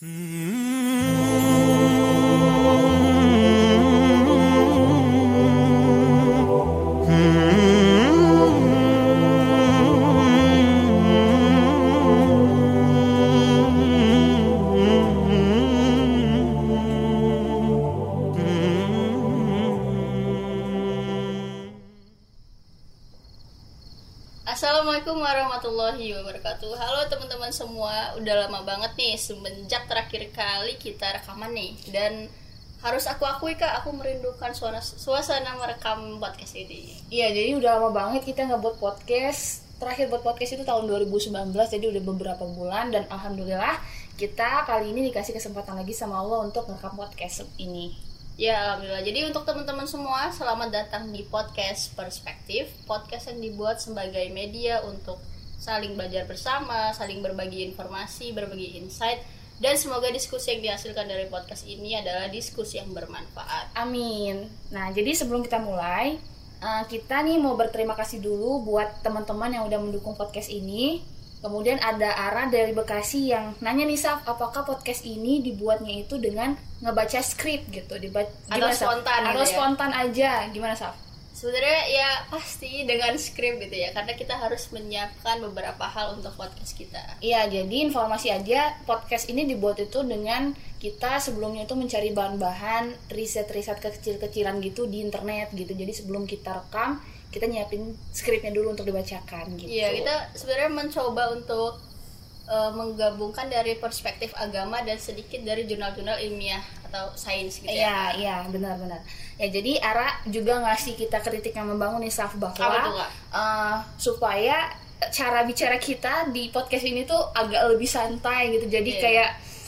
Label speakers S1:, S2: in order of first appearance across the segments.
S1: Assalamualaikum warahmatullahi wabarakatuh. Halo teman-teman semua, udah lama banget nih semenjak terakhir kali kita rekaman nih. Dan harus aku akui kak, aku merindukan suasana merekam podcast ini.
S2: Iya, jadi udah lama banget kita nggak buat podcast. Terakhir buat podcast itu tahun 2019, jadi udah beberapa bulan. Dan alhamdulillah kita kali ini dikasih kesempatan lagi sama Allah untuk merekam podcast ini.
S1: Ya alhamdulillah. Jadi untuk teman-teman semua, selamat datang di podcast Perspektif. Podcast yang dibuat sebagai media untuk saling belajar bersama, saling berbagi informasi, berbagi insight. Dan semoga diskusi yang dihasilkan dari podcast ini adalah diskusi yang bermanfaat.
S2: Amin. Nah, jadi sebelum kita mulai, kita nih mau berterima kasih dulu buat teman-teman yang udah mendukung podcast ini. Kemudian ada Ara dari Bekasi yang nanya nih Saf, apakah podcast ini dibuatnya itu dengan ngebaca skrip gitu?
S1: Atau spontan
S2: Atau
S1: gitu ya?
S2: spontan aja, gimana Saf?
S1: Sebenarnya ya pasti dengan skrip gitu ya, karena kita harus menyiapkan beberapa hal untuk podcast kita.
S2: Iya, jadi informasi aja, podcast ini dibuat itu dengan kita sebelumnya itu mencari bahan-bahan, riset-riset kecil-kecilan gitu di internet gitu. Jadi sebelum kita rekam, kita nyiapin skripnya dulu untuk dibacakan gitu.
S1: Iya, kita sebenarnya mencoba untuk menggabungkan dari perspektif agama dan sedikit dari jurnal-jurnal ilmiah atau sains gitu ya.
S2: Iya, benar-benar. Ya, jadi Ara juga ngasih kita kritik yang membangun nih Saf, bahwa
S1: Apa tuh, Kak?
S2: supaya cara bicara kita di podcast ini tuh agak lebih santai gitu. Jadi kayak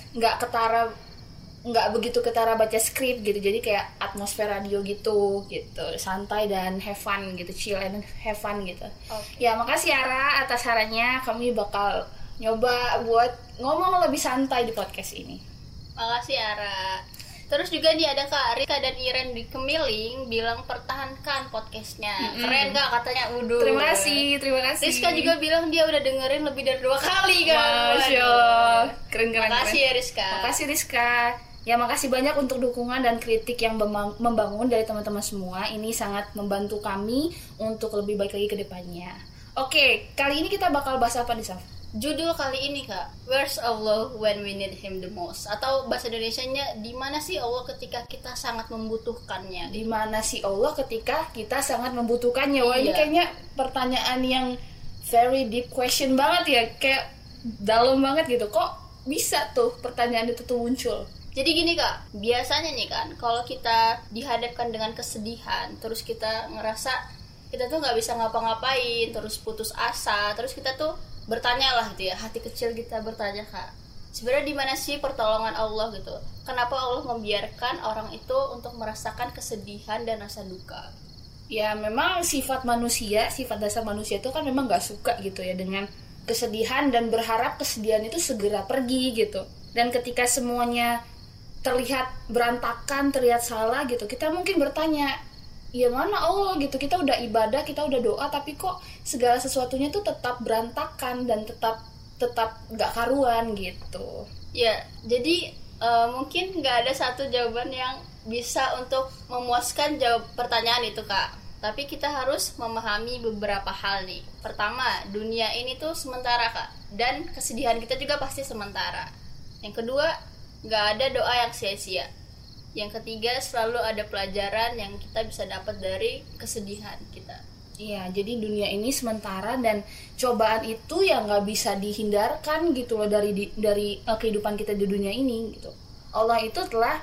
S2: nggak begitu ketara baca skrip gitu, jadi kayak atmosfer radio gitu santai dan have fun gitu, chill and have fun gitu. Ya makasih Ara atas sarannya, kami bakal nyoba buat ngomong lebih santai di podcast ini.
S1: Makasih Ara. Terus juga nih ada Kak Rika dan Iren di Kemiling bilang pertahankan podcastnya. Keren Kak katanya.
S2: Terima kasih.
S1: Rizka juga bilang dia udah dengerin lebih dari 2 kali kan.
S2: Masya Allah. Keren.
S1: Makasih ya Rizka.
S2: Makasih Rizka. Ya makasih banyak untuk dukungan dan kritik yang membangun dari teman-teman semua. Ini sangat membantu kami untuk lebih baik lagi ke depannya. Oke, kali ini kita bakal bahas apa nih Saf?
S1: Judul kali ini Kak, Where's Allah when we need him the most? Atau bahasa Indonesianya, di mana sih Allah ketika kita sangat membutuhkannya?
S2: Di mana sih Allah ketika kita sangat membutuhkannya? Wah, ini
S1: Iya.
S2: kayaknya pertanyaan yang very deep question banget ya, kayak dalam banget gitu. Kok bisa tuh pertanyaan itu tuh muncul?
S1: Jadi gini Kak, biasanya nih kan, kalau kita dihadapkan dengan kesedihan, terus kita ngerasa kita tuh nggak bisa ngapa-ngapain, terus putus asa, terus kita tuh bertanya lah gitu ya, hati kecil kita bertanya Kak, sebenarnya di mana sih pertolongan Allah gitu? Kenapa Allah membiarkan orang itu untuk merasakan kesedihan dan rasa duka?
S2: Ya memang sifat dasar manusia itu kan memang nggak suka gitu ya dengan kesedihan dan berharap kesedihan itu segera pergi gitu. Dan ketika semuanya terlihat berantakan, terlihat salah gitu, kita mungkin bertanya, ya mana Allah gitu, kita udah ibadah, kita udah doa, tapi kok segala sesuatunya tuh tetap berantakan dan tetap nggak karuan gitu.
S1: Ya, jadi mungkin nggak ada satu jawaban yang bisa untuk memuaskan jawab pertanyaan itu Kak. Tapi kita harus memahami beberapa hal nih. Pertama, dunia ini tuh sementara Kak, dan kesedihan kita juga pasti sementara. Yang kedua, nggak ada doa yang sia-sia. Yang ketiga, selalu ada pelajaran yang kita bisa dapat dari kesedihan kita.
S2: Iya, jadi dunia ini sementara dan cobaan itu yang nggak bisa dihindarkan gitu loh dari kehidupan kita di dunia ini gitu. Allah itu telah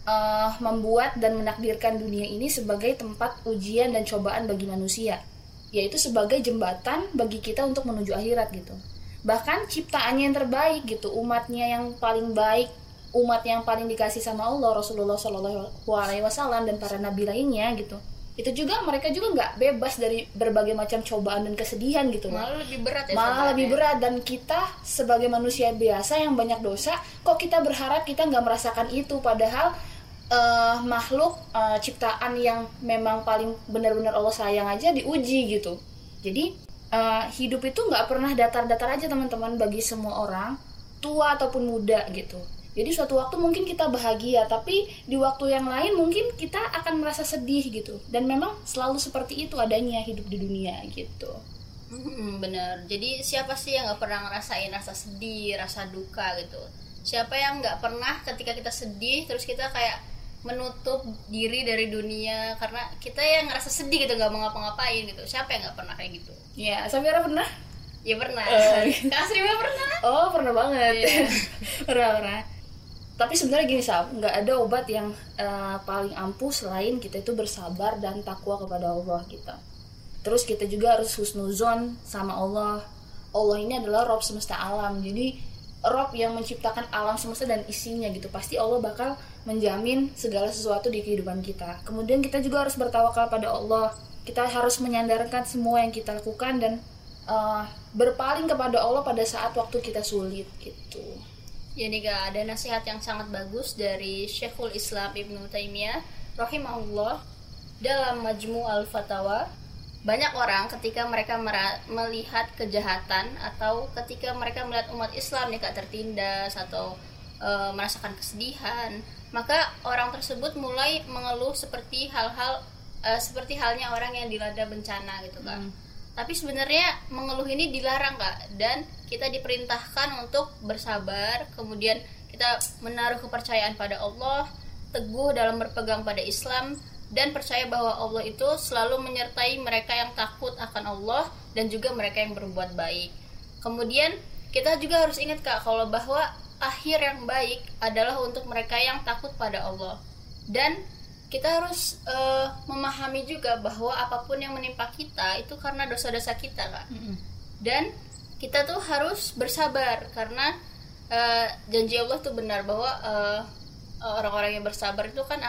S2: membuat dan menakdirkan dunia ini sebagai tempat ujian dan cobaan bagi manusia, yaitu sebagai jembatan bagi kita untuk menuju akhirat gitu. Bahkan ciptaannya yang terbaik gitu, umatnya yang paling baik, umat yang paling dikasih sama Allah, Rasulullah SAW dan para nabi lainnya gitu, itu juga mereka juga nggak bebas dari berbagai macam cobaan dan kesedihan gitu.
S1: Malah lebih berat ya.
S2: Malah lebih berat, dan kita sebagai manusia biasa yang banyak dosa, kok kita berharap kita nggak merasakan itu, padahal makhluk ciptaan yang memang paling benar-benar Allah sayang aja diuji gitu. Jadi hidup itu nggak pernah datar-datar aja teman-teman, bagi semua orang, tua ataupun muda gitu. Jadi suatu waktu mungkin kita bahagia, tapi di waktu yang lain mungkin kita akan merasa sedih gitu. Dan memang selalu seperti itu adanya hidup di dunia gitu.
S1: Bener. Jadi siapa sih yang nggak pernah ngerasain rasa sedih, rasa duka gitu? Siapa yang nggak pernah ketika kita sedih terus kita kayak menutup diri dari dunia karena kita yang ngerasa sedih gitu, nggak mau ngapa-ngapain gitu? Siapa yang nggak pernah kayak gitu?
S2: Ya, Safira pernah?
S1: Ya pernah. Kak Asrima pernah?
S2: Oh, pernah banget.
S1: Iya.
S2: pernah. Tapi sebenarnya gini, Saf, nggak ada obat yang paling ampuh selain kita itu bersabar dan takwa kepada Allah kita. Terus kita juga harus husnuzon sama Allah. Allah ini adalah Rabb semesta alam. Jadi Rabb yang menciptakan alam semesta dan isinya gitu. Pasti Allah bakal menjamin segala sesuatu di kehidupan kita. Kemudian kita juga harus bertawakal pada Allah. Kita harus menyandarkan semua yang kita lakukan dan berpaling kepada Allah pada saat waktu kita sulit gitu.
S1: Ya nih Kak, ada nasihat yang sangat bagus dari Syekhul Islam Ibnu Taimiyah rahimahullah dalam Majmu' al-Fatawa. Banyak orang ketika mereka melihat kejahatan atau ketika mereka melihat umat Islam nih Kak tertindas atau merasakan kesedihan, maka orang tersebut mulai mengeluh seperti seperti halnya orang yang dilanda bencana gitu Kak. Tapi sebenarnya mengeluh ini dilarang Kak, dan kita diperintahkan untuk bersabar, kemudian kita menaruh kepercayaan pada Allah, teguh dalam berpegang pada Islam, dan percaya bahwa Allah itu selalu menyertai mereka yang takut akan Allah dan juga mereka yang berbuat baik. Kemudian kita juga harus ingat Kak, kalau bahwa akhir yang baik adalah untuk mereka yang takut pada Allah. Dan kita harus memahami juga bahwa apapun yang menimpa kita itu karena dosa-dosa kita Kak. Dan kita tuh harus bersabar karena janji Allah tuh benar bahwa orang-orang yang bersabar itu kan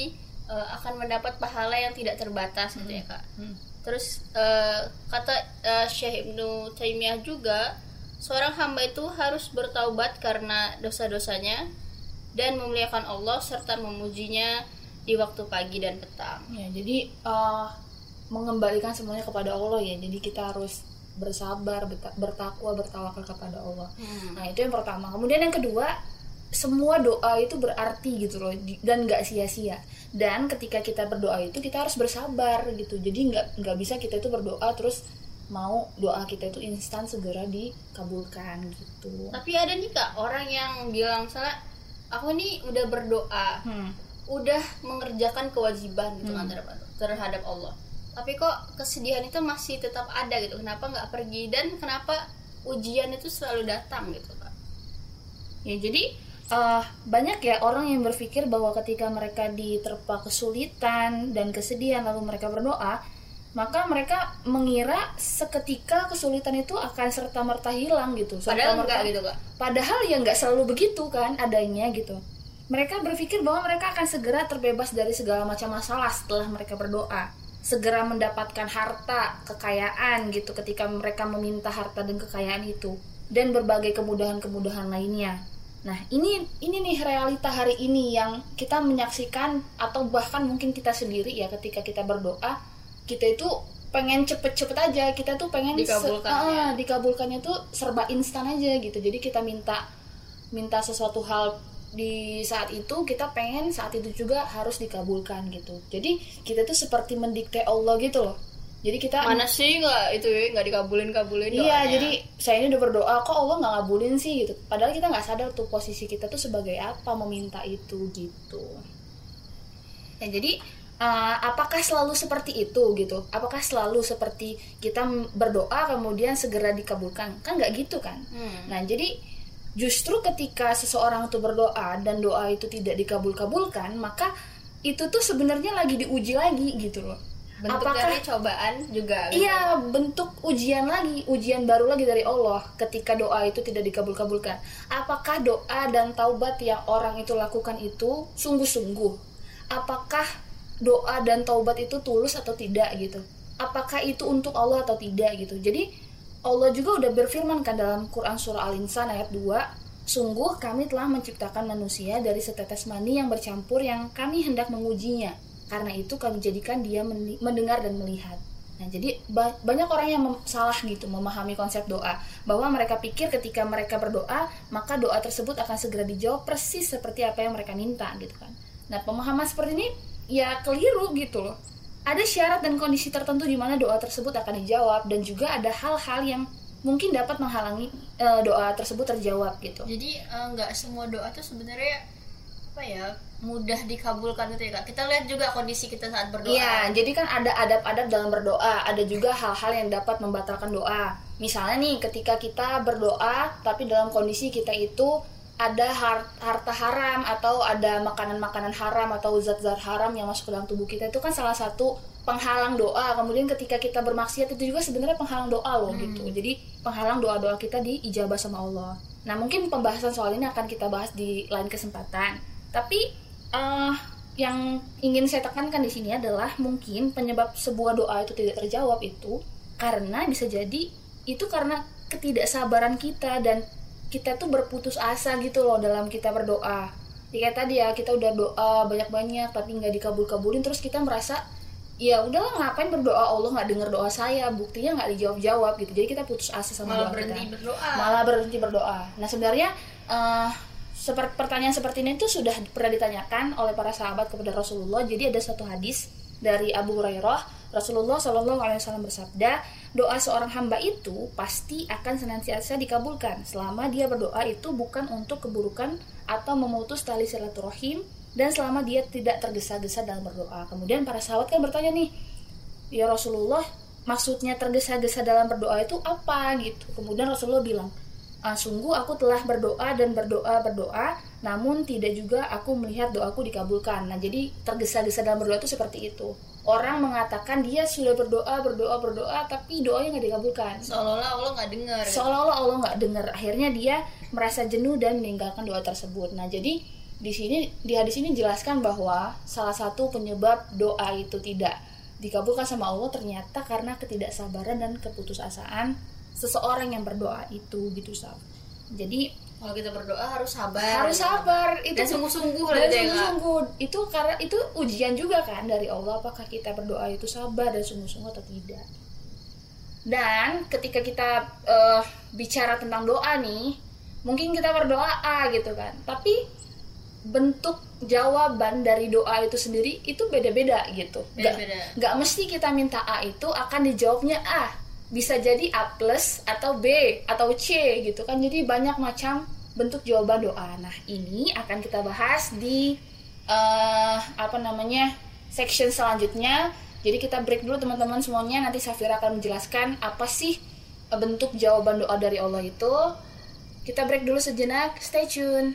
S1: akan mendapat pahala yang tidak terbatas gitu ya Kak. Terus kata Syekh Ibnu Taimiyah juga, seorang hamba itu harus bertaubat karena dosa-dosanya dan memuliakan Allah serta memujinya di waktu pagi dan petang.
S2: Ya, jadi mengembalikan semuanya kepada Allah ya. Jadi kita harus bersabar, bertakwa, bertawakal kepada Allah. Nah, itu yang pertama. Kemudian yang kedua, semua doa itu berarti gitu loh, dan nggak sia-sia. Dan ketika kita berdoa itu kita harus bersabar gitu. Jadi nggak bisa kita itu berdoa terus mau doa kita itu instan segera dikabulkan gitu.
S1: Tapi ada nih Kak orang yang bilang misalnya, aku nih udah berdoa, udah mengerjakan kewajiban gitu terhadap Allah, tapi kok kesedihan itu masih tetap ada gitu. Kenapa nggak pergi, dan kenapa ujian itu selalu datang gitu Kak?
S2: Ya, jadi banyak ya orang yang berpikir bahwa ketika mereka diterpa kesulitan dan kesedihan lalu mereka berdoa, maka mereka mengira seketika kesulitan itu akan serta-merta hilang gitu.
S1: Padahal enggak gitu Kak.
S2: Padahal ya nggak selalu begitu kan adanya gitu. Mereka berpikir bahwa mereka akan segera terbebas dari segala macam masalah setelah mereka berdoa, segera mendapatkan harta, kekayaan gitu ketika mereka meminta harta dan kekayaan itu, dan berbagai kemudahan-kemudahan lainnya. Nah, ini nih realita hari ini yang kita menyaksikan, atau bahkan mungkin kita sendiri ya, ketika kita berdoa, kita itu pengen cepet-cepet aja, kita tuh pengen dikabulkannya tuh serba instan aja gitu. Jadi kita minta sesuatu hal di saat itu, kita pengen saat itu juga harus dikabulkan gitu. Jadi kita tuh seperti mendikte Allah gitu loh. Jadi kita
S1: mana sih nggak dikabulin doanya.
S2: Iya, jadi saya ini udah berdoa kok Allah nggak ngabulin sih gitu. Padahal kita nggak sadar tuh posisi kita tuh sebagai apa meminta itu gitu. Ya, jadi apakah selalu seperti itu gitu? Apakah selalu seperti kita berdoa kemudian segera dikabulkan? Kan nggak gitu kan? Nah, jadi justru ketika seseorang itu berdoa dan doa itu tidak dikabulkan, maka itu tuh sebenarnya lagi diuji lagi gitu loh.
S1: Bentuk dari cobaan juga gitu.
S2: Iya, bentuk ujian lagi, ujian baru lagi dari Allah ketika doa itu tidak dikabulkan. Apakah doa dan taubat yang orang itu lakukan itu sungguh-sungguh? Apakah doa dan taubat itu tulus atau tidak gitu? Apakah itu untuk Allah atau tidak gitu? Jadi Allah juga udah berfirman kan dalam Quran surah Al-Insan ayat 2, sungguh kami telah menciptakan manusia dari setetes mani yang bercampur yang kami hendak mengujinya. Karena itu kami jadikan dia mendengar dan melihat. Nah, jadi banyak orang yang salah gitu memahami konsep doa, bahwa mereka pikir ketika mereka berdoa, maka doa tersebut akan segera dijawab persis seperti apa yang mereka minta gitu kan. Nah, pemahaman seperti ini ya keliru gitu loh. Ada syarat dan kondisi tertentu di mana doa tersebut akan dijawab, dan juga ada hal-hal yang mungkin dapat menghalangi doa tersebut terjawab gitu.
S1: Jadi nggak semua doa tuh sebenarnya apa ya mudah dikabulkan gitu ya Kak. Kita lihat juga kondisi kita saat berdoa.
S2: Iya, jadi kan ada adab-adab dalam berdoa, ada juga hal-hal yang dapat membatalkan doa. Misalnya nih, ketika kita berdoa tapi dalam kondisi kita itu ada harta haram, atau ada makanan-makanan haram atau zat-zat haram yang masuk ke dalam tubuh kita, itu kan salah satu penghalang doa. Kemudian ketika kita bermaksiat, itu juga sebenarnya penghalang doa loh gitu. Jadi penghalang doa-doa kita diijabah sama Allah. Nah, mungkin pembahasan soal ini akan kita bahas di lain kesempatan. Tapi yang ingin saya tekankan di sini adalah mungkin penyebab sebuah doa itu tidak terjawab itu karena bisa jadi itu karena ketidaksabaran kita, dan kita tuh berputus asa gitu loh dalam kita berdoa. Jadi kayak tadi ya, kita udah doa banyak-banyak tapi nggak dikabul-kabulin, terus kita merasa ya udahlah, ngapain berdoa, Allah nggak dengar doa saya, buktinya nggak dijawab-jawab gitu. Jadi kita putus asa sama
S1: malah
S2: doa
S1: berhenti
S2: kita.
S1: berdoa.
S2: Malah berhenti berdoa. Nah, sebenarnya pertanyaan seperti ini tuh sudah pernah ditanyakan oleh para sahabat kepada Rasulullah. Jadi ada satu hadis dari Abu Hurairah, Rasulullah SAW bersabda, doa seorang hamba itu pasti akan senantiasa dikabulkan selama dia berdoa itu bukan untuk keburukan atau memutus tali silaturahim, dan selama dia tidak tergesa-gesa dalam berdoa. Kemudian para sahabat kan bertanya nih, ya Rasulullah, maksudnya tergesa-gesa dalam berdoa itu apa gitu. Kemudian Rasulullah bilang, sungguh aku telah berdoa dan berdoa, namun tidak juga aku melihat doaku dikabulkan. Nah, jadi tergesa-gesa dalam berdoa itu seperti itu. Orang mengatakan dia sudah berdoa, tapi doanya nggak dikabulkan.
S1: Seolah-olah Allah nggak dengar.
S2: Seolah-olah Allah nggak dengar. Akhirnya dia merasa jenuh dan meninggalkan doa tersebut. Nah, jadi di hadis ini dijelaskan bahwa salah satu penyebab doa itu tidak dikabulkan sama Allah ternyata karena ketidaksabaran dan keputusasaan seseorang yang berdoa itu gitu, Saf. Jadi
S1: kalau kita berdoa harus sabar.
S2: Harus sabar. Itu
S1: dan sungguh-sungguh
S2: dan sungguh-sungguh. Itu karena itu ujian juga kan dari Allah, apakah kita berdoa itu sabar dan sungguh-sungguh atau tidak. Dan ketika kita bicara tentang doa nih, mungkin kita berdoa gitu kan. Tapi bentuk jawaban dari doa itu sendiri itu beda-beda gitu. Gak mesti kita minta A itu akan dijawabnya A. Bisa jadi A plus atau B atau C gitu kan. Jadi banyak macam bentuk jawaban doa. Nah, ini akan kita bahas di section selanjutnya. Jadi kita break dulu teman-teman semuanya. Nanti Safira akan menjelaskan apa sih bentuk jawaban doa dari Allah itu. Kita break dulu sejenak. Stay tune.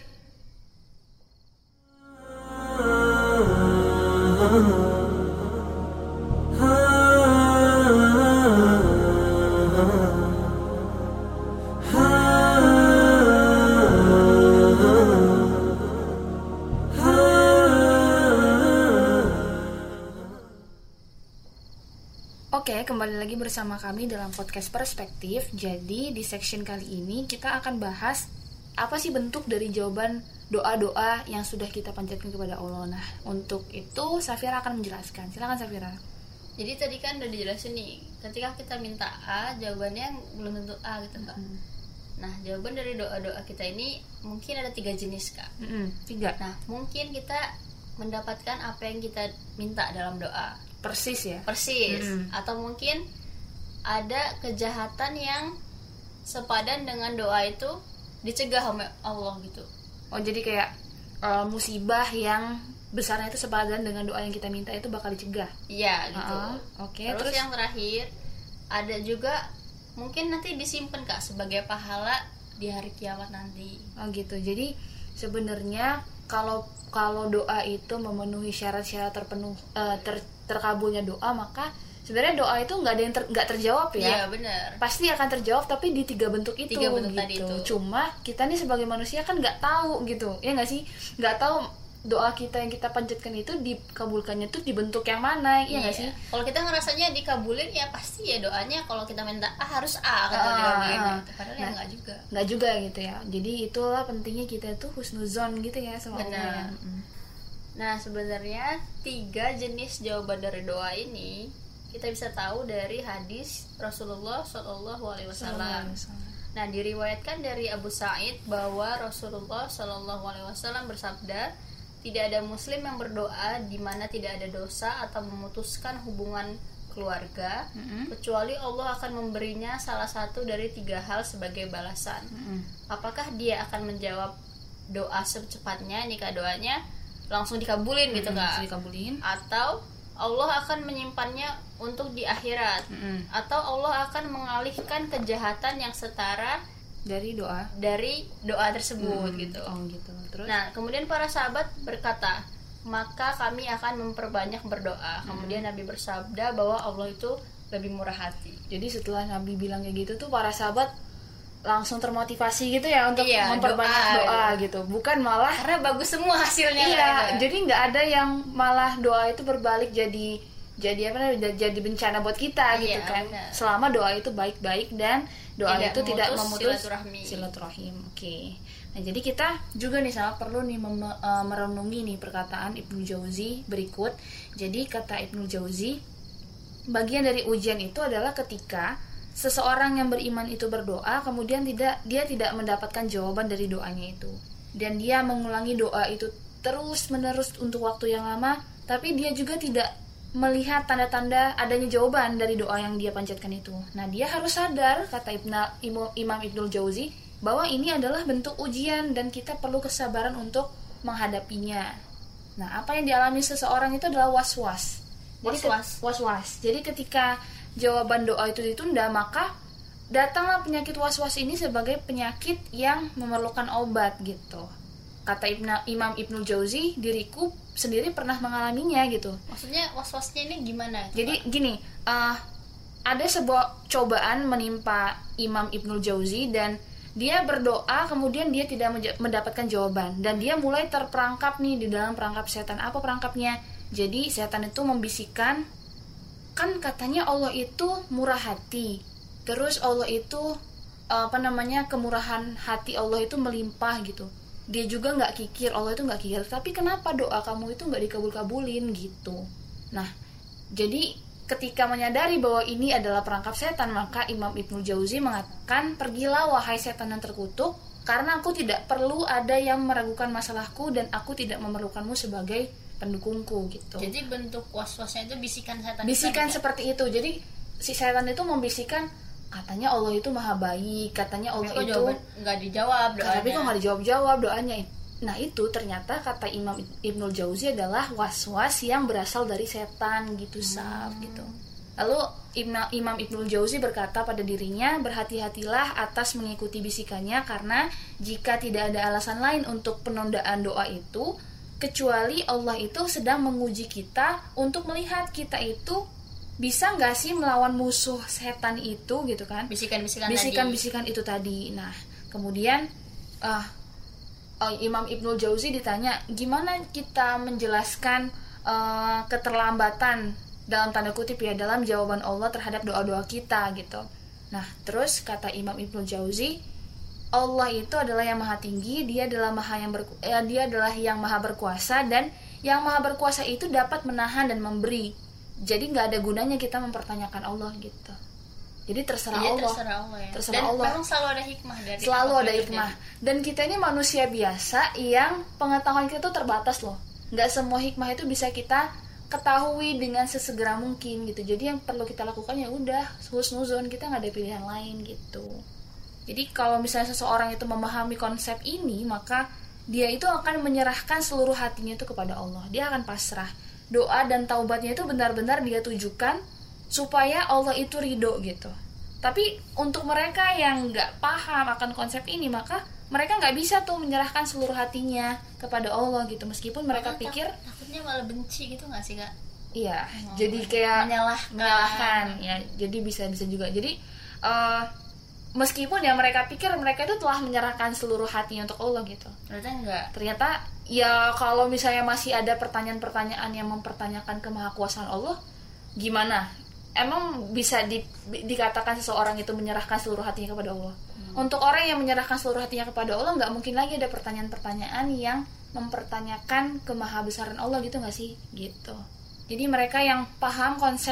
S2: Oke, kembali lagi bersama kami dalam podcast Perspektif. Jadi di section kali ini kita akan bahas apa sih bentuk dari jawaban doa-doa yang sudah kita panjatkan kepada Allah. Nah, untuk itu Safira akan menjelaskan. Silakan Safira.
S1: Jadi tadi kan udah dijelasin nih, ketika kita minta A, jawabannya belum tentu A gitu Kak. Nah, jawaban dari doa-doa kita ini mungkin ada 3 jenis Kak.
S2: 3.
S1: Nah, mungkin kita mendapatkan apa yang kita minta dalam doa.
S2: Persis ya?
S1: Persis. Atau mungkin ada kejahatan yang sepadan dengan doa itu dicegah sama Allah gitu.
S2: Oh, jadi kayak musibah yang besarnya itu sepadan dengan doa yang kita minta itu bakal dicegah.
S1: Iya gitu.
S2: Oke.
S1: Terus yang terakhir ada juga mungkin nanti disimpan Kak sebagai pahala di hari kiamat nanti.
S2: Oh gitu. Jadi sebenarnya kalau doa itu memenuhi syarat-syarat terkabulnya doa, maka sebenarnya doa itu nggak ada yang nggak terjawab ya.
S1: Iya benar.
S2: Pasti akan terjawab, tapi di 3 bentuk itu.
S1: 3 bentuk
S2: gitu.
S1: tadi itu.
S2: Cuma kita nih sebagai manusia kan nggak tahu gitu, ya nggak sih? Nggak tahu doa kita yang kita panjatkan itu dikabulkannya tuh di bentuk yang mana, ya nggak sih?
S1: Kalau kita ngerasanya dikabulin ya pasti ya doanya kalau kita minta A harus A kata dia. Padahal ya nggak juga.
S2: Nggak juga gitu ya. Jadi itulah pentingnya kita tuh husnuzon gitu ya sama Allah.
S1: Nah, sebenarnya 3 jenis jawaban dari doa ini kita bisa tahu dari hadis Rasulullah Shallallahu Alaihi Wasallam. Nah, diriwayatkan dari Abu Sa'id bahwa Rasulullah Shallallahu Alaihi Wasallam bersabda, tidak ada muslim yang berdoa di mana tidak ada dosa atau memutuskan hubungan keluarga, kecuali Allah akan memberinya salah satu dari 3 hal sebagai balasan. Apakah dia akan menjawab doa secepatnya, jika doanya langsung dikabulin gitu Kak?
S2: Dikabulin.
S1: Atau Allah akan menyimpannya untuk di akhirat, atau Allah akan mengalihkan kejahatan yang setara
S2: dari
S1: doa tersebut gitu.
S2: Oh gitu. Terus?
S1: Nah, kemudian para sahabat berkata, maka kami akan memperbanyak berdoa. Kemudian Nabi bersabda bahwa Allah itu lebih murah hati.
S2: Jadi setelah Nabi bilang kayak gitu tuh para sahabat langsung termotivasi gitu ya untuk memperbanyak doa gitu. Bukan malah
S1: karena bagus semua hasilnya.
S2: Iya, jadi nggak ada yang malah doa itu berbalik jadi bencana buat kita gitu kan. Benar. Selama doa itu baik-baik dan doa itu tidak memutus silaturahim. Oke. Nah, jadi kita juga nih sama perlu nih merenungi nih perkataan Ibnu Jauzi berikut. Jadi kata Ibnu Jauzi, bagian dari ujian itu adalah ketika seseorang yang beriman itu berdoa, kemudian dia tidak mendapatkan jawaban dari doanya itu, dan dia mengulangi doa itu terus-menerus untuk waktu yang lama, tapi dia juga tidak melihat tanda-tanda adanya jawaban dari doa yang dia panjatkan itu. Nah, dia harus sadar, kata Imam Ibnul Jauzi, bahwa ini adalah bentuk ujian dan kita perlu kesabaran untuk menghadapinya. Nah, apa yang dialami seseorang itu adalah was-was. Jadi ketika jawaban doa itu ditunda, maka datanglah penyakit was-was ini sebagai penyakit yang memerlukan obat gitu. Kata Imam Ibnul Jauzi, diriku sendiri pernah mengalaminya gitu.
S1: Maksudnya was-wasnya ini gimana?
S2: Jadi gini, ada sebuah cobaan menimpa Imam Ibnul Jauzi dan dia berdoa, kemudian dia tidak mendapatkan jawaban dan dia mulai terperangkap nih di dalam perangkap setan. Apa perangkapnya? Jadi setan itu membisikkan, kan katanya Allah itu murah hati, terus Allah itu kemurahan hati Allah itu melimpah gitu. Dia juga nggak kikir, Allah itu nggak kikir, tapi kenapa doa kamu itu nggak dikabul-kabulin gitu. Nah, jadi ketika menyadari bahwa ini adalah perangkap setan, maka Imam Ibnul Jauzi mengatakan, pergilah wahai setan yang terkutuk, karena aku tidak perlu ada yang meragukan masalahku dan aku tidak memerlukanmu sebagai pendukungku gitu.
S1: Jadi bentuk was-wasnya itu bisikan setan.
S2: Bisikan seperti itu. Jadi si setan itu membisikkan, katanya Allah itu maha baik, katanya Allah itu
S1: nggak dijawab doanya.
S2: Tapi kok nggak dijawab doanya. Nah, itu ternyata kata Imam Ibnul Jauzi adalah was-was yang berasal dari setan gitu, gitu. Lalu Imam Ibnul Jauzi berkata pada dirinya, berhati-hatilah atas mengikuti bisikannya, karena jika tidak ada alasan lain untuk penundaan doa itu, kecuali Allah itu sedang menguji kita untuk melihat kita itu bisa nggak sih melawan musuh setan itu gitu kan. Bisikan-bisikan itu tadi. Nah, kemudian Imam Ibnul Jauzi ditanya, gimana kita menjelaskan keterlambatan dalam tanda kutip ya dalam jawaban Allah terhadap doa-doa kita gitu. Nah, terus kata Imam Ibnul Jauzi, Allah itu adalah yang maha tinggi, dia adalah yang maha berkuasa, dan yang maha berkuasa itu dapat menahan dan memberi. Jadi nggak ada gunanya kita mempertanyakan Allah gitu. Jadi terserah Allah. Terserah
S1: dan
S2: Allah.
S1: Memang selalu ada hikmah dari.
S2: Selalu ada hikmah. Dan kita ini manusia biasa yang pengetahuan kita tuh terbatas loh. Nggak semua hikmah itu bisa kita ketahui dengan sesegera mungkin gitu. Jadi yang perlu kita lakukan ya udah husnuzon, kita nggak ada pilihan lain gitu. Jadi kalau misalnya seseorang itu memahami konsep ini, maka dia itu akan menyerahkan seluruh hatinya itu kepada Allah. Dia akan pasrah. Doa dan taubatnya itu benar-benar dia tujukan supaya Allah itu ridho gitu. Tapi untuk mereka yang nggak paham akan konsep ini, maka mereka nggak bisa tuh menyerahkan seluruh hatinya kepada Allah gitu. Meskipun mereka pikir
S1: takutnya malah benci gitu nggak sih Kak?
S2: Iya, jadi kayak menyalahkan. Ya, jadi bisa juga. Jadi meskipun ya mereka pikir mereka itu telah menyerahkan seluruh hatinya untuk Allah gitu. Ternyata ya kalau misalnya masih ada pertanyaan-pertanyaan yang mempertanyakan kemahakuasaan Allah, gimana? Emang bisa dikatakan seseorang itu menyerahkan seluruh hatinya kepada Allah? Untuk orang yang menyerahkan seluruh hatinya kepada Allah, nggak mungkin lagi ada pertanyaan-pertanyaan yang mempertanyakan kemahabesaran Allah gitu nggak sih? Gitu. Jadi mereka yang paham konsep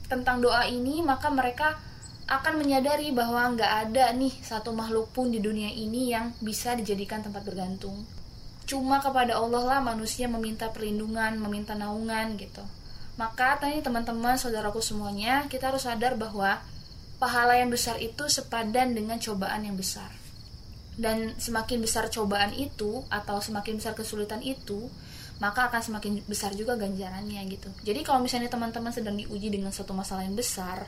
S2: tentang doa ini, maka mereka akan menyadari bahwa nggak ada nih satu makhluk pun di dunia ini yang bisa dijadikan tempat bergantung. Cuma kepada Allah lah manusia meminta perlindungan, meminta naungan gitu. Maka tadi teman-teman, saudaraku semuanya, kita harus sadar bahwa pahala yang besar itu sepadan dengan cobaan yang besar. Dan semakin besar cobaan itu atau semakin besar kesulitan itu, maka akan semakin besar juga ganjarannya gitu. Jadi kalau misalnya teman-teman sedang diuji dengan suatu masalah yang besar,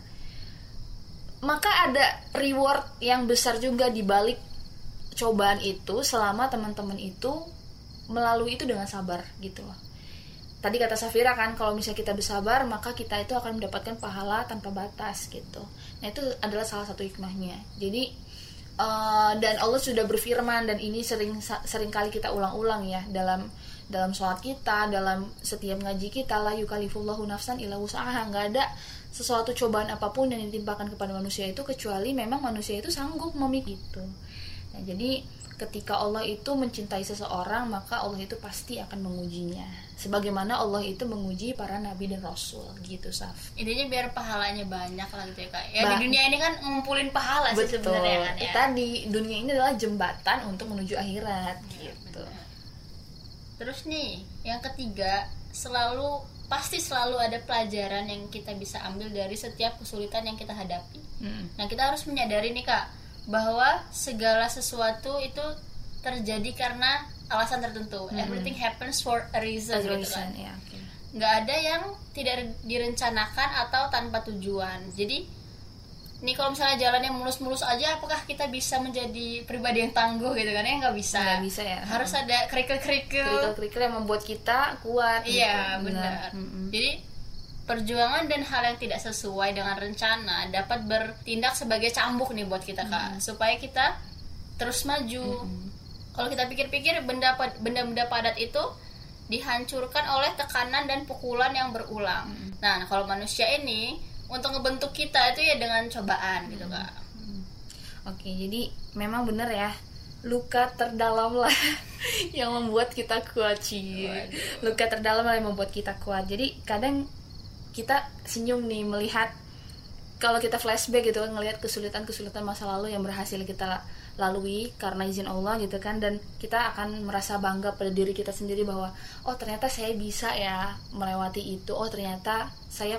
S2: maka ada reward yang besar juga di balik cobaan itu selama teman-teman itu melalui itu dengan sabar gitu loh. Tadi kata Safira kan, kalau misalnya kita bersabar, maka kita itu akan mendapatkan pahala tanpa batas gitu. Nah itu adalah salah satu hikmahnya. Jadi dan Allah sudah berfirman, dan ini sering kali kita ulang-ulang ya dalam sholat kita, dalam setiap ngaji kita, la yukallifullahu nafsan illa wus'aha. Nggak ada sesuatu cobaan apapun yang ditimpakan kepada manusia itu kecuali memang manusia itu sanggup memikul itu. Nah jadi ketika Allah itu mencintai seseorang, maka Allah itu pasti akan mengujinya, sebagaimana Allah itu menguji para nabi dan rasul gitu, Saf.
S1: Intinya biar pahalanya banyak lah gitu ya Kak. Ya di dunia ini kan ngumpulin pahala sih sebenarnya kan ya.
S2: Tadi dunia ini adalah jembatan untuk menuju akhirat gitu.
S1: Terus nih, yang ketiga, pasti selalu ada pelajaran yang kita bisa ambil dari setiap kesulitan yang kita hadapi. Nah, kita harus menyadari nih Kak, bahwa segala sesuatu itu terjadi karena alasan tertentu. Everything happens for a reason gitu kan.
S2: Ya, okay.
S1: Nggak ada yang tidak direncanakan atau tanpa tujuan. Jadi nih kalau misalnya jalannya mulus-mulus aja, apakah kita bisa menjadi pribadi yang tangguh gitu kan? Ya nggak bisa.
S2: Nggak bisa ya.
S1: Harus ada kerikil-kerikil
S2: yang membuat kita kuat.
S1: Iya gitu. Benar. Jadi perjuangan dan hal yang tidak sesuai dengan rencana dapat bertindak sebagai cambuk nih buat kita Kak, supaya kita terus maju. Kalau kita pikir-pikir, benda-benda padat itu dihancurkan oleh tekanan dan pukulan yang berulang. Nah, kalau manusia ini untuk ngebentuk kita itu ya dengan cobaan gitu Kak.
S2: Oke, jadi memang benar ya, luka terdalam lah yang membuat kita kuat sih. Luka terdalam lah yang membuat kita kuat. Jadi kadang kita senyum nih melihat, kalau kita flashback gitu kan, ngelihat kesulitan-kesulitan masa lalu yang berhasil kita lalui karena izin Allah gitu kan, dan kita akan merasa bangga pada diri kita sendiri bahwa oh ternyata saya bisa ya melewati itu, oh ternyata saya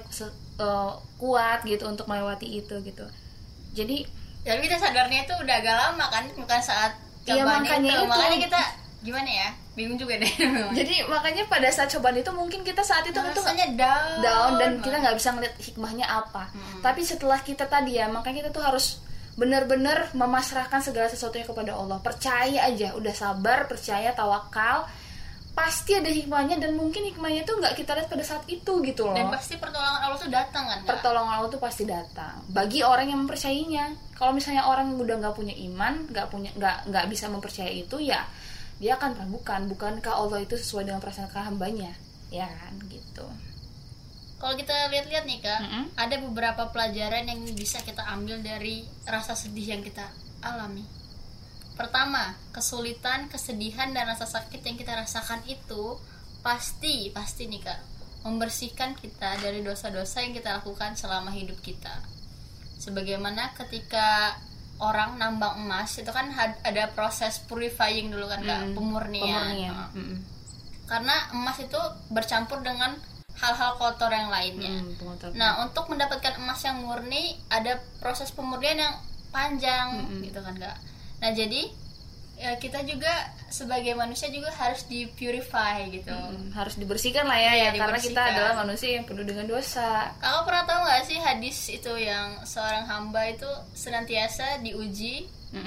S2: kuat gitu untuk melewati itu gitu. Jadi
S1: tapi kita sadarnya itu udah agak lama kan, bukan saat
S2: cobaan itu.
S1: Makanya kita gimana ya, bingung juga deh.
S2: Jadi makanya pada saat cobaan itu mungkin kita saat itu
S1: rasanya
S2: down dan kita nggak bisa ngeliat hikmahnya apa. Tapi setelah kita tadi ya, makanya kita tuh harus benar-benar memasrahkan segala sesuatunya kepada Allah. Percaya aja, udah sabar, percaya, tawakal, pasti ada hikmahnya, dan mungkin hikmahnya tuh nggak kita lihat pada saat itu gitu loh.
S1: Dan pasti pertolongan Allah tuh datang kan?
S2: Pertolongan Allah tuh pasti datang bagi orang yang mempercayainya. Kalau misalnya orang udah nggak punya iman, nggak bisa mempercayai itu, ya dia akan meragukan, bukankah Allah itu sesuai dengan prasangka hambanya, ya kan gitu.
S1: Kalau kita lihat-lihat nih Kak, ada beberapa pelajaran yang bisa kita ambil dari rasa sedih yang kita alami. Pertama, kesulitan, kesedihan, dan rasa sakit yang kita rasakan itu pasti nih Kak, membersihkan kita dari dosa-dosa yang kita lakukan selama hidup kita. Sebagaimana ketika orang nambang emas itu kan ada proses purifying dulu kan Kak, pemurnian. Karena emas itu bercampur dengan hal-hal kotor yang lainnya. Nah, untuk mendapatkan emas yang murni ada proses pemurnian yang panjang gitu kan Kak. Nah, jadi ya kita juga sebagai manusia juga harus di-purify gitu.
S2: Harus dibersihkan lah ya, karena kita adalah manusia yang penuh dengan dosa.
S1: Kakak pernah tahu nggak sih hadis itu yang seorang hamba itu senantiasa diuji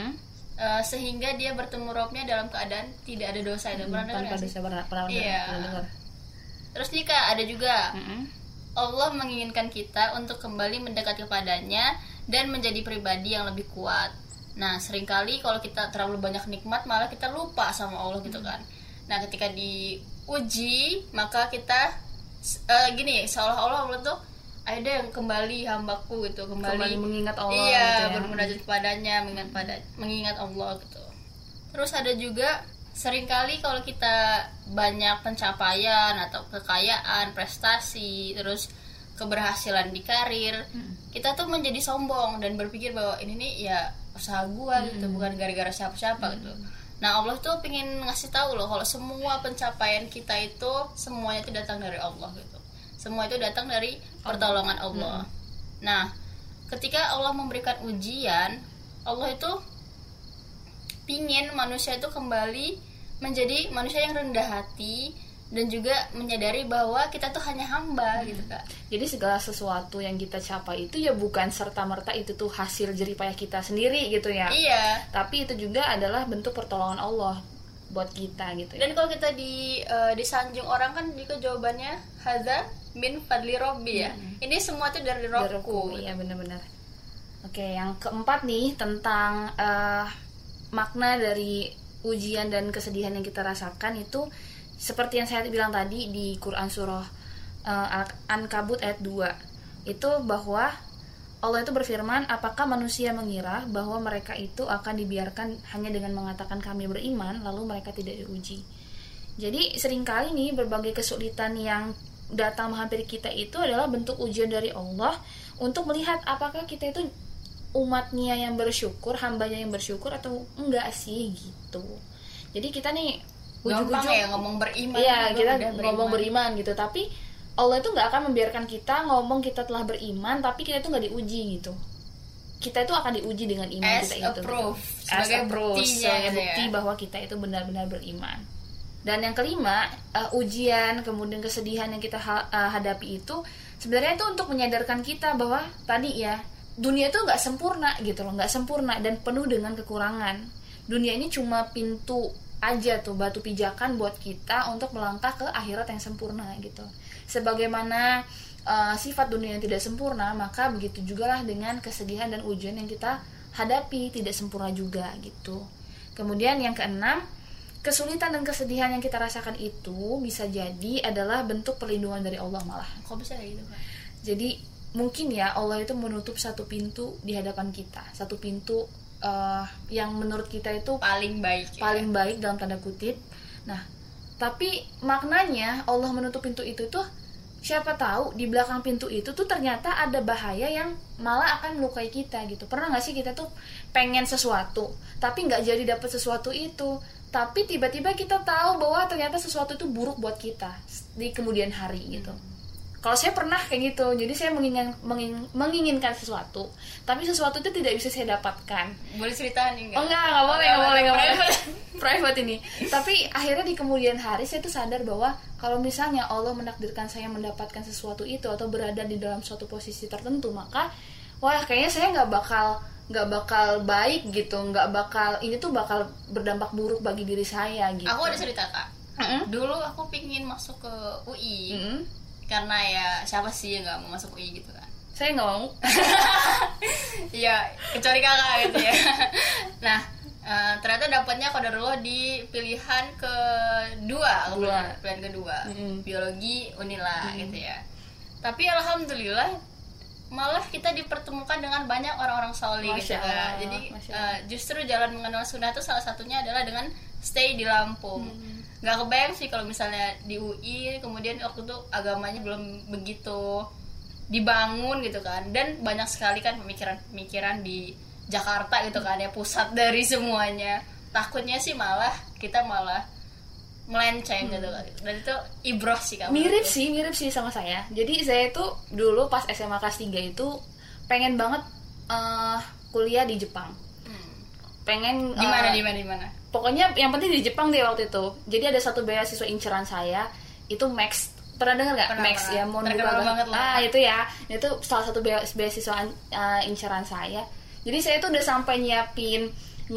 S1: sehingga dia bertemu Robnya dalam keadaan tidak ada dosa itu. Pernah dengar nggak sih?
S2: Pernah dengar.
S1: Terus nih Kak, ada juga Allah menginginkan kita untuk kembali mendekat kepadanya dan menjadi pribadi yang lebih kuat. Nah, seringkali kalau kita terlalu banyak nikmat malah kita lupa sama Allah gitu kan. Nah, ketika diuji, maka kita gini, seolah-olah Allah tuh ayo deh kembali hambaku gitu, kembali
S2: mengingat Allah.
S1: Iya,
S2: gitu ya.
S1: bermunajat kepadanya, mengingat Allah gitu. Terus ada juga seringkali kalau kita banyak pencapaian atau kekayaan, prestasi, terus keberhasilan di karir, kita tuh menjadi sombong dan berpikir bahwa ini nih ya usaha gua gitu, bukan gara-gara siapa-siapa gitu. Nah, Allah tuh pengen ngasih tahu loh kalau semua pencapaian kita itu semuanya itu datang dari Allah gitu. Semua itu datang dari pertolongan Allah. Nah, ketika Allah memberikan ujian, Allah itu pingin manusia itu kembali menjadi manusia yang rendah hati dan juga menyadari bahwa kita tuh hanya hamba gitu Kak.
S2: Jadi segala sesuatu yang kita capai itu ya bukan serta-merta itu tuh hasil jeripayah kita sendiri gitu ya.
S1: Iya.
S2: Tapi itu juga adalah bentuk pertolongan Allah buat kita gitu ya.
S1: Dan kalau kita disanjung orang kan juga jawabannya hadza min fadli robbi ya. Ini semua tuh dari Robku.
S2: Iya benar-benar. Oke, yang keempat nih tentang makna dari ujian dan kesedihan yang kita rasakan itu seperti yang saya bilang tadi di Quran surah Al-Ankabut ayat 2 itu bahwa Allah itu berfirman, apakah manusia mengira bahwa mereka itu akan dibiarkan hanya dengan mengatakan kami beriman lalu mereka tidak diuji. Jadi seringkali nih berbagai kesulitan yang datang menghampiri kita itu adalah bentuk ujian dari Allah untuk melihat apakah kita itu umatnya yang bersyukur, hambanya yang bersyukur atau enggak sih gitu. Jadi kita nih
S1: gampang ya ngomong beriman.
S2: Iya, kita ngomong beriman gitu, tapi Allah itu nggak akan membiarkan kita ngomong kita telah beriman tapi kita itu nggak diuji gitu. Kita itu akan diuji dengan iman
S1: as
S2: kita itu
S1: proof,
S2: gitu. Sebagai bukti
S1: ya.
S2: bahwa kita itu benar-benar beriman. Dan yang kelima, ujian kemudian kesedihan yang kita hadapi itu sebenarnya itu untuk menyadarkan kita bahwa tadi ya dunia itu nggak sempurna gitu loh, nggak sempurna dan penuh dengan kekurangan. Dunia ini cuma pintu aja tuh, batu pijakan buat kita untuk melangkah ke akhirat yang sempurna gitu. Sebagaimana sifat dunia yang tidak sempurna, maka begitu juga lah dengan kesedihan dan ujian yang kita hadapi tidak sempurna juga gitu. Kemudian yang keenam, kesulitan dan kesedihan yang kita rasakan itu bisa jadi adalah bentuk perlindungan dari Allah malah.
S1: Kok bisa kayak gitu Kak?
S2: Jadi mungkin ya Allah itu menutup satu pintu di hadapan kita, satu pintu yang menurut kita itu
S1: paling baik
S2: baik dalam tanda kutip. Nah, tapi maknanya Allah menutup pintu itu tuh siapa tahu di belakang pintu itu tuh ternyata ada bahaya yang malah akan melukai kita gitu. Pernah nggak sih kita tuh pengen sesuatu tapi nggak jadi dapet sesuatu itu, tapi tiba-tiba kita tahu bahwa ternyata sesuatu itu buruk buat kita di kemudian hari gitu. Kalau saya pernah kayak gitu, jadi saya menginginkan sesuatu, tapi sesuatu itu tidak bisa saya dapatkan.
S1: Boleh ceritain enggak?
S2: Oh nggak boleh. Private ini. Tapi akhirnya di kemudian hari saya tuh sadar bahwa kalau misalnya Allah menakdirkan saya mendapatkan sesuatu itu atau berada di dalam suatu posisi tertentu, maka wah kayaknya saya nggak bakal baik gitu, ini tuh bakal berdampak buruk bagi diri saya gitu.
S1: Aku ada cerita Kak. Dulu aku pingin masuk ke UI. Karena ya siapa sih yang nggak mau masuk UI gitu kan?
S2: Saya nggak mau.
S1: Iya, kecuali kakak gitu ya. Nah, ternyata dapatnya qadarullah di pilihan kedua, biologi Unila gitu ya. Tapi alhamdulillah malah kita dipertemukan dengan banyak orang-orang soleh gitu kan. Jadi justru jalan mengenal sunnah itu salah satunya adalah dengan stay di Lampung. Nggak kebayang sih kalau misalnya di UI kemudian waktu itu agamanya belum begitu dibangun gitu kan, dan banyak sekali kan pemikiran di Jakarta gitu kan ya, pusat dari semuanya. Takutnya sih kita malah melenceng gitu kan, dan itu ibroh sih kamu.
S2: Mirip sih sama saya. Jadi saya tuh dulu pas SMA kelas 3 itu pengen banget kuliah di Jepang. Pengen
S1: di mana?
S2: Pokoknya yang penting di Jepang deh waktu itu. Jadi ada satu beasiswa inceran saya itu Max. Pernah dengar nggak? Max ya, mau
S1: banget lah.
S2: Itu ya. Itu salah satu beasiswa inceran saya. Jadi saya tuh udah sampai nyiapin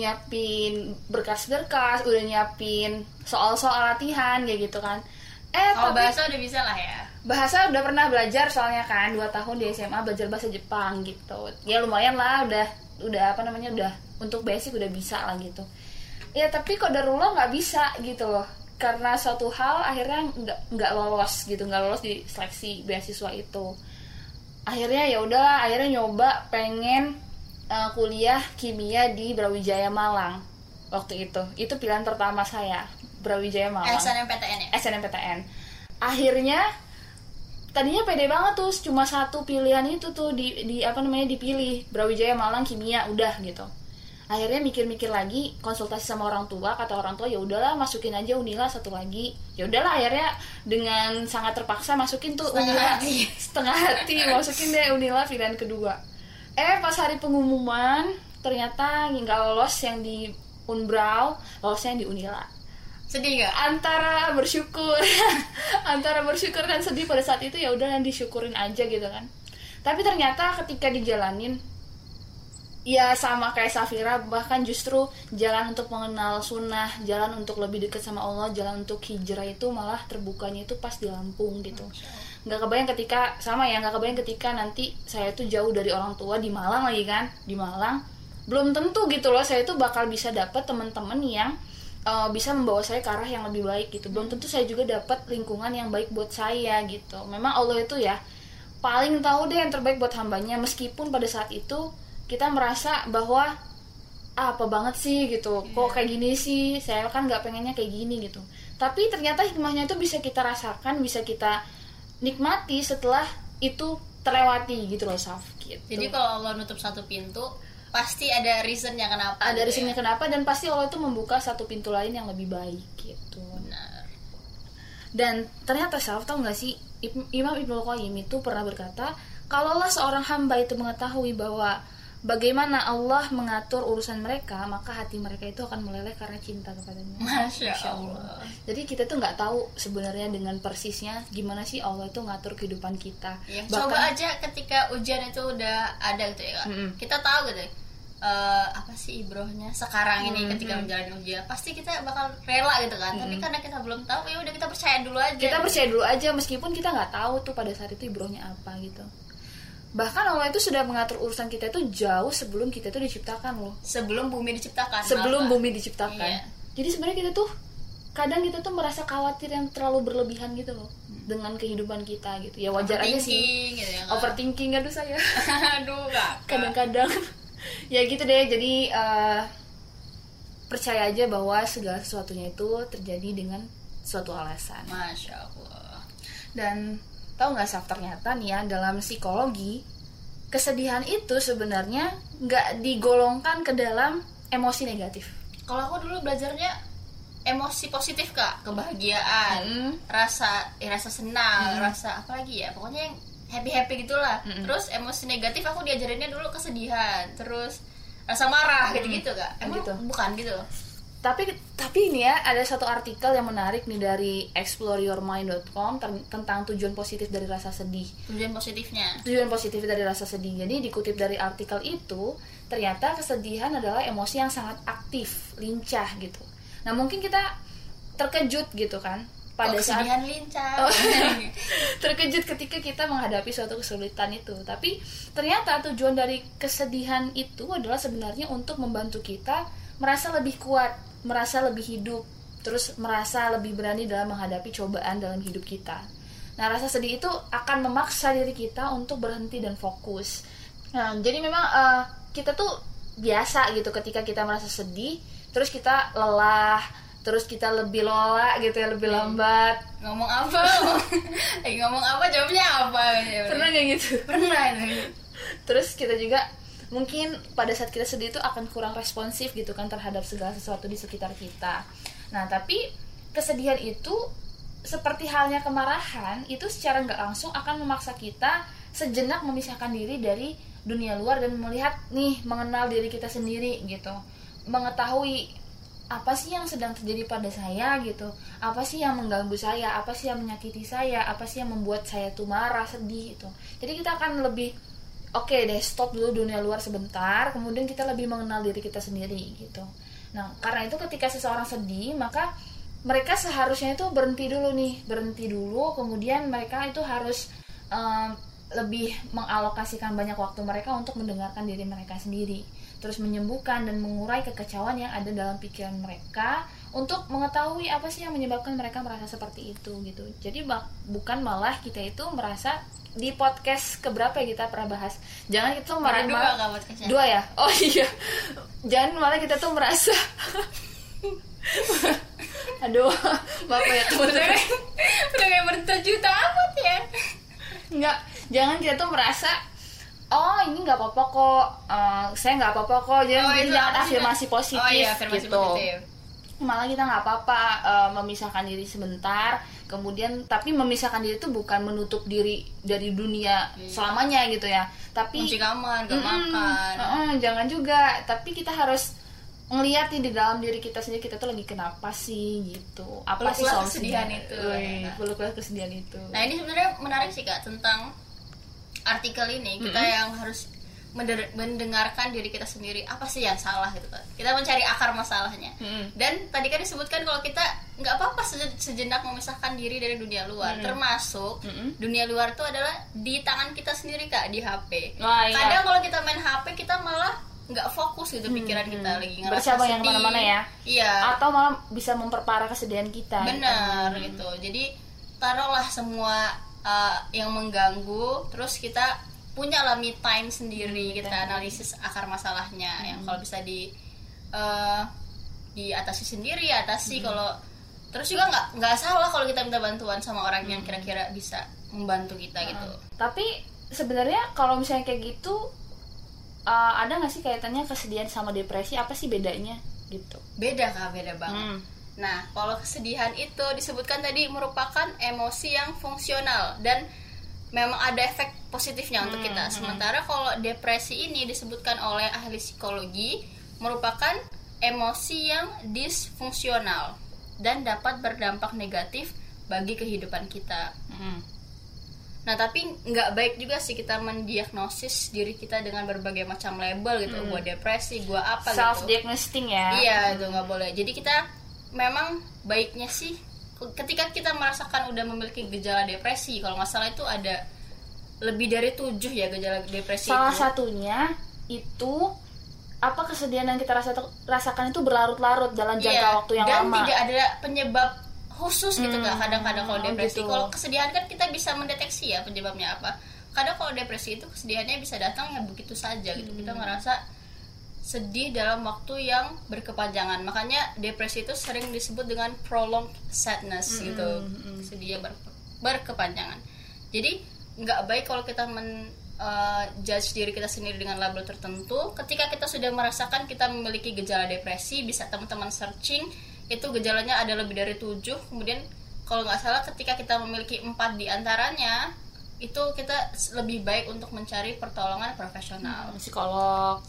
S2: berkas-berkas, udah nyiapin soal-soal latihan kayak gitu kan.
S1: Kalau bahasa udah bisa lah ya.
S2: Bahasa udah pernah belajar soalnya kan 2 tahun di SMA belajar bahasa Jepang gitu. Ya lumayan lah, udah udah untuk basic udah bisa lah gitu. Ya tapi qadarullah nggak bisa gitu loh, karena suatu hal akhirnya nggak lolos di seleksi beasiswa itu. Akhirnya ya udahlah, nyoba pengen kuliah kimia di Brawijaya Malang waktu itu pilihan pertama saya, Brawijaya Malang.
S1: SNMPTN ya?
S2: SNMPTN. Akhirnya tadinya pede banget tuh, cuma satu pilihan itu tuh di apa namanya dipilih, Brawijaya, Malang, kimia, udah gitu. Akhirnya mikir-mikir lagi, konsultasi sama orang tua, kata orang tua ya udahlah masukin aja Unila satu lagi. Ya udahlah, akhirnya dengan sangat terpaksa masukin tuh setengah hati masukin deh Unila pilihan kedua. Pas hari pengumuman ternyata nggak lolos yang di Unbrau, lolosnya yang di Unila.
S1: Sedih gak?
S2: Antara bersyukur dan sedih pada saat itu. Ya udah, yang disyukurin aja gitu kan. Tapi ternyata ketika dijalanin, ya sama kayak Safira, bahkan justru jalan untuk mengenal sunnah, jalan untuk lebih dekat sama Allah, jalan untuk hijrah itu malah terbukanya itu pas di Lampung gitu. Nggak kebayang ketika nanti saya tuh jauh dari orang tua di Malang lagi kan, di Malang belum tentu gitu loh saya tuh bakal bisa dapat teman-teman yang bisa membawa saya ke arah yang lebih baik gitu. Belum tentu saya juga dapat lingkungan yang baik buat saya gitu. Memang Allah itu ya paling tahu deh yang terbaik buat hambanya, meskipun pada saat itu kita merasa bahwa apa banget sih gitu, kok kayak gini sih, saya kan nggak pengennya kayak gini gitu. Tapi ternyata hikmahnya itu bisa kita rasakan, bisa kita nikmati setelah itu terlewati gitu loh, Saf gitu.
S1: Jadi kalau Allah nutup satu pintu, pasti ada reasonnya kenapa.
S2: Ada reasonnya kenapa, dan pasti Allah itu membuka satu pintu lain yang lebih baik gitu.
S1: Benar.
S2: Dan ternyata, Saf, tau nggak sih, Imam Ibnul Qayyim itu pernah berkata, kalaulah seorang hamba itu mengetahui bahwa bagaimana Allah mengatur urusan mereka, maka hati mereka itu akan meleleh karena cinta kepadanya.
S1: Masya Allah.
S2: Jadi kita tuh nggak tahu sebenarnya dengan persisnya gimana sih Allah itu ngatur kehidupan kita.
S1: Ya, coba aja ketika ujian itu udah ada gitu ya, kita tahu gitu. Apa sih ibrohnya sekarang ini ketika menjalani ujian, pasti kita bakal rela gitu kan. Tapi karena kita belum tahu, ya udah kita percaya dulu aja.
S2: Kita percaya dulu aja meskipun kita nggak tahu tuh pada saat itu ibrohnya apa gitu. Bahkan Allah itu sudah mengatur urusan kita itu jauh sebelum kita itu diciptakan loh.
S1: Sebelum bumi diciptakan.
S2: Bumi diciptakan. Iya. Jadi sebenarnya kita tuh kadang kita tuh merasa khawatir yang terlalu berlebihan gitu loh dengan kehidupan kita gitu. Ya wajar aja sih. Gitu ya, overthinking, aduh saya.
S1: Aduh Kak.
S2: Kadang-kadang ya gitu deh. Jadi percaya aja bahwa segala sesuatunya itu terjadi dengan suatu alasan.
S1: Masya Allah.
S2: Dan tahu nggak, Saf, ternyata nih ya dalam psikologi kesedihan itu sebenarnya nggak digolongkan ke dalam emosi negatif.
S1: Kalau aku dulu belajarnya emosi positif Kak, kebahagiaan, rasa senang, rasa apa lagi ya, pokoknya yang happy gitulah. Terus emosi negatif aku diajarinnya dulu kesedihan, terus rasa marah gitu Kak. Emang gitu? Bukan gitu.
S2: Tapi ini ya ada satu artikel yang menarik nih dari exploreyourmind.com tentang tujuan positif dari rasa sedih. Tujuan positif dari rasa sedih. Jadi dikutip dari artikel itu, ternyata kesedihan adalah emosi yang sangat aktif, lincah gitu. Nah mungkin kita terkejut gitu kan pada saat
S1: kesedihan lincah.
S2: Terkejut ketika kita menghadapi suatu kesulitan itu. Tapi ternyata tujuan dari kesedihan itu adalah sebenarnya untuk membantu kita merasa lebih kuat, merasa lebih hidup, terus merasa lebih berani dalam menghadapi cobaan dalam hidup kita. Nah, rasa sedih itu akan memaksa diri kita untuk berhenti dan fokus. Nah, jadi memang kita tuh biasa gitu ketika kita merasa sedih, terus kita lelah, terus kita lebih lola gitu ya, lebih lambat.
S1: Ngomong apa? Jawabnya apa?
S2: Pernah nggak gitu?
S1: Pernah.
S2: Terus kita juga mungkin pada saat kita sedih itu akan kurang responsif gitu kan terhadap segala sesuatu di sekitar kita. Nah, tapi kesedihan itu seperti halnya kemarahan, itu secara nggak langsung akan memaksa kita sejenak memisahkan diri dari dunia luar dan mengenal diri kita sendiri gitu. Mengetahui apa sih yang sedang terjadi pada saya gitu, apa sih yang mengganggu saya, apa sih yang menyakiti saya, apa sih yang membuat saya tuh marah, sedih gitu. Jadi kita akan lebih oke deh, stop dulu dunia luar sebentar, kemudian kita lebih mengenal diri kita sendiri gitu. Nah, karena itu ketika seseorang sedih, maka mereka seharusnya itu berhenti dulu, kemudian mereka itu harus lebih mengalokasikan banyak waktu mereka untuk mendengarkan diri mereka sendiri, terus menyembuhkan dan mengurai kekecauan yang ada dalam pikiran mereka untuk mengetahui apa sih yang menyebabkan mereka merasa seperti itu gitu. Jadi bukan malah kita itu merasa di podcast keberapa ya kita pernah bahas, jangan kita tuh dua ya, oh iya, jangan malah kita tuh merasa aduh maaf ya teman-teman,
S1: udah kayak berjuta amat ya.
S2: Nggak, jangan kita tuh merasa oh ini nggak apa-apa kok, saya nggak apa-apa kok, jangan afirmasi positif
S1: afirmasi
S2: gitu.
S1: positif.
S2: Malah kita nggak apa-apa memisahkan diri sebentar, kemudian tapi memisahkan diri itu bukan menutup diri dari dunia selamanya gitu ya, tapi
S1: kunci kamar, gak makan.
S2: Jangan juga, tapi kita harus ngeliat nih di dalam diri kita sendiri, kita tuh lagi kenapa sih gitu, apa sih
S1: kesedihan itu,
S2: peluk-peluk kesedihan itu.
S1: Nah ini sebenarnya menarik sih Kak, tentang artikel ini kita yang harus mendengarkan diri kita sendiri, apa sih yang salah gitu kan, kita mencari akar masalahnya. Dan tadi kan disebutkan kalau kita nggak apa-apa sejenak memisahkan diri dari dunia luar, termasuk dunia luar itu adalah di tangan kita sendiri Kak, di HP. Kadang kalau kita main HP kita malah nggak fokus gitu, pikiran kita lagi ngerasa
S2: bercabang yang mana-mana ya.
S1: Iya.
S2: Atau malah bisa memperparah kesedihan kita.
S1: Benar gitu. Jadi taruhlah semua yang mengganggu, terus kita punya lah me time sendiri, kita analisis akar masalahnya, yang kalau bisa diatasi sendiri, kalau terus juga nggak salah kalau kita minta bantuan sama orang yang kira-kira bisa membantu kita gitu.
S2: Tapi sebenarnya kalau misalnya kayak gitu, ada nggak sih kaitannya kesedihan sama depresi? Apa sih bedanya gitu?
S1: Beda Kak, beda banget. Nah, kalau kesedihan itu disebutkan tadi merupakan emosi yang fungsional dan memang ada efek positifnya untuk kita. Sementara kalau depresi ini disebutkan oleh ahli psikologi merupakan emosi yang disfungsional dan dapat berdampak negatif bagi kehidupan kita. Nah, tapi nggak baik juga sih kita mendiagnosis diri kita dengan berbagai macam label gitu. Gua depresi, gua apa gitu.
S2: Self-diagnosing ya.
S1: Iya, itu nggak boleh. Jadi kita memang baiknya sih ketika kita merasakan udah memiliki gejala depresi, kalau nggak salah itu ada lebih dari 7 ya gejala depresi.
S2: Salah satunya itu apa, kesedihan yang kita rasakan itu berlarut-larut dalam jangka waktu yang lama. Dan
S1: tidak ada penyebab khusus gitu Kak. Kadang-kadang kalau depresi, kalau kesedihan kan kita bisa mendeteksi ya penyebabnya apa. Kadang kalau depresi itu kesedihannya bisa datang ya begitu saja gitu. Kita ngerasa sedih dalam waktu yang berkepanjangan. Makanya depresi itu sering disebut dengan prolonged sadness gitu. Sedih yang berkepanjangan. Jadi nggak baik kalau kita judge diri kita sendiri dengan label tertentu. Ketika kita sudah merasakan kita memiliki gejala depresi, bisa teman-teman searching, itu gejalanya ada lebih dari 7. Kemudian kalau nggak salah ketika kita memiliki 4 diantaranya, itu kita lebih baik untuk mencari pertolongan profesional,
S2: psikolog.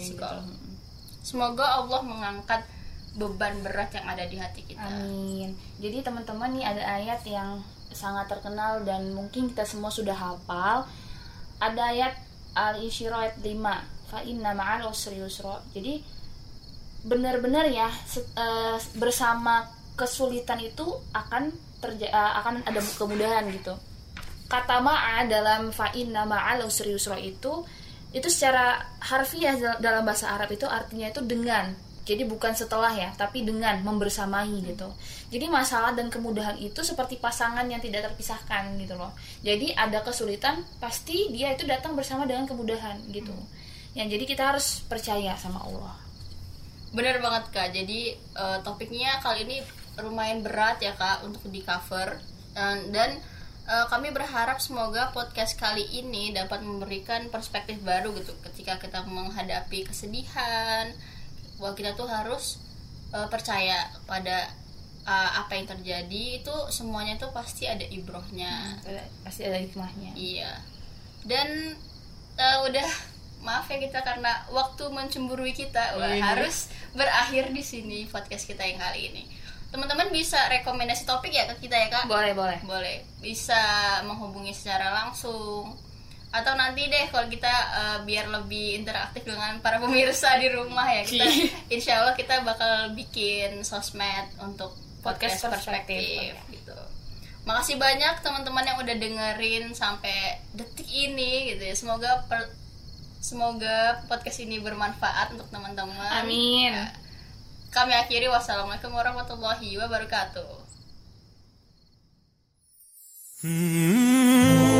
S1: Semoga Allah mengangkat beban berat yang ada di hati kita.
S2: Amin. Jadi teman-teman, nih ada ayat yang sangat terkenal dan mungkin kita semua sudah hafal. Ada ayat Al-Insyirah ayat 5, fa inna ma'al usri yusra. Jadi benar-benar ya, bersama kesulitan itu akan ada kemudahan gitu. Kata ma'a dalam fa inna ma'al usri yusra itu secara harfiah dalam bahasa Arab itu artinya itu dengan. Jadi bukan setelah ya, tapi dengan, membersamai gitu. Jadi masalah dan kemudahan itu seperti pasangan yang tidak terpisahkan gitu loh. Jadi ada kesulitan, pasti dia itu datang bersama dengan kemudahan gitu. Yang jadi kita harus percaya sama Allah.
S1: Benar banget Kak. Jadi topiknya kali ini lumayan berat ya Kak untuk di cover. Dan kami berharap semoga podcast kali ini dapat memberikan perspektif baru gitu ketika kita menghadapi kesedihan, bahwa kita tuh harus percaya pada apa yang terjadi itu semuanya tuh pasti ada ibrohnya,
S2: pasti ada hikmahnya.
S1: Iya. Dan udah maaf ya kita karena waktu mencemburui kita harus berakhir di sini podcast kita yang kali ini. Teman-teman bisa rekomendasi topik ya ke kita ya Kak? Boleh. Bisa menghubungi secara langsung. Atau nanti deh kalau kita biar lebih interaktif dengan para pemirsa di rumah ya, kita insya Allah kita bakal bikin sosmed untuk podcast perspektif gitu. Makasih banyak teman-teman yang udah dengerin sampai detik ini gitu ya. Semoga podcast ini bermanfaat untuk teman-teman.
S2: Amin.
S1: Ya. Kami akhiri, wassalamualaikum warahmatullahi wabarakatuh.